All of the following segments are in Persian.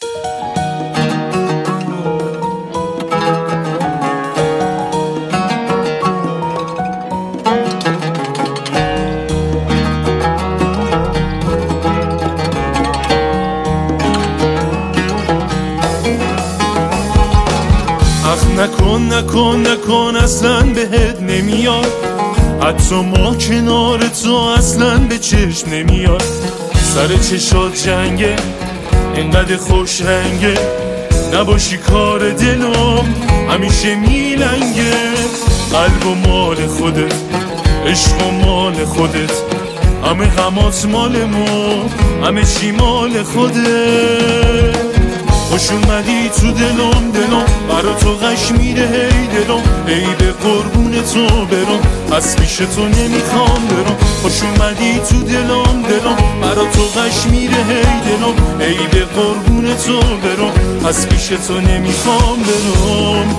نکن اصلا بهت نمیاد، حتی ما کنار تو اصلا به چشم نمیاد. سر چشات جنگه اینقدر خوش رنگه، نباشی کار دلم همیشه میلنگه. قلب و مال خودت، عشق و مال خودت، همه غمات مال ما، همه چی مال خودت. خوش اومدی تو دلم برا تو غش میره هی دلم، ای به قربون تو برم پس پیش تو نمیخوام برم. خوش اومدی تو دلم برا تو غش میره هی دلم، ای به قربون تو برم پس پیش تو نمیخوام برم.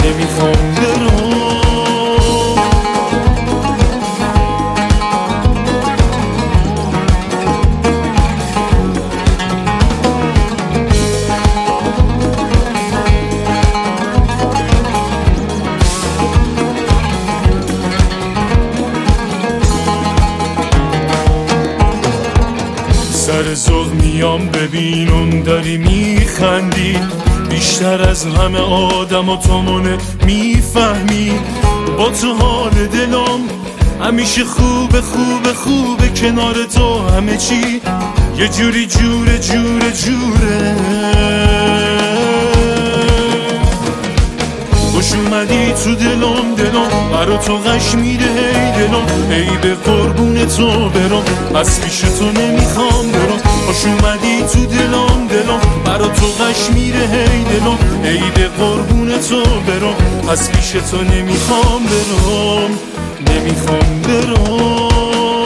سر ذوق میام ببین اون داری میخندی، بیشتر از همه آدم و تو منه میفهمی. با تو حال دلم همیشه خوبه خوبه خوبه، کنار تو همه چی یه جوری جوره جوره جوره. خوش اومدی تو دلم برا تو غش میره هی دلم، ای به قربون تو برم پس پیش تو نمیخوام برم. خوش اومدی تو دلم برا تو غش میره هی دلم، ای به قربون تو برم پس پیش تو نمیخوام برم.